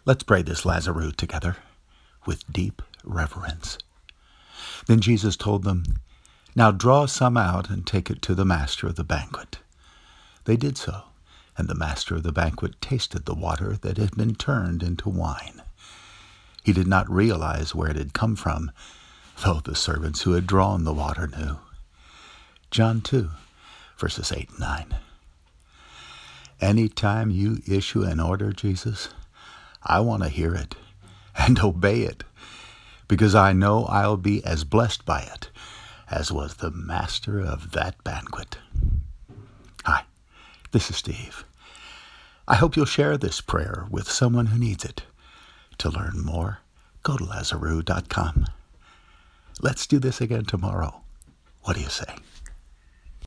Let's pray this Lazarus together with deep reverence. Then Jesus told them, "Now draw some out and take it to the master of the banquet." They did so, and the master of the banquet tasted the water that had been turned into wine. He did not realize where it had come from, though the servants who had drawn the water knew. John 2, verses 8 and 9. Anytime you issue an order, Jesus, I want to hear it and obey it, because I know I'll be as blessed by it as was the master of that banquet. Hi, this is Steve. I hope you'll share this prayer with someone who needs it. To learn more, go to Lazarus.com. Let's do this again tomorrow. What do you say?